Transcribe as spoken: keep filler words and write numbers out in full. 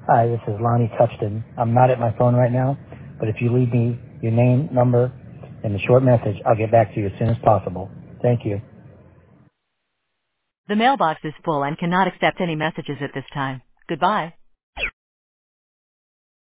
Hi, this is Lonnie Touchton. I'm not at my phone right now, but if you leave me your name, number, and a short message, I'll get back to you as soon as possible. Thank you. The mailbox is full and cannot accept any messages at this time. Goodbye.